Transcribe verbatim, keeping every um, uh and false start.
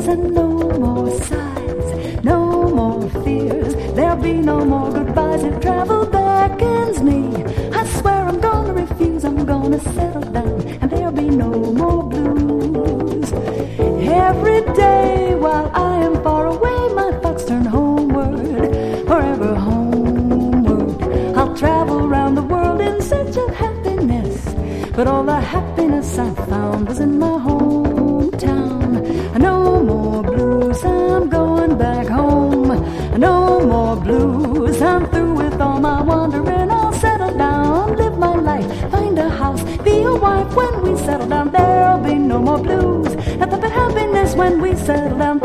tears and no more sighs, no more fears. There'll be no more goodbyes if travel beckons me. I swear I'm gonna refuse, I'm gonna settle down, and there'll be no more blues. Every day while I am far away, my thoughts turn homeward, forever homeward. I'll travel around the world in search of happiness, but all the happiness I found was in my hometown. No more blues, I'm going back home. No more blues, I'm through with all my wandering. I'll settle down, live my life, find a house, be a wife. When we settle down, there'll be no more blues. Nothing but happiness when we settle down.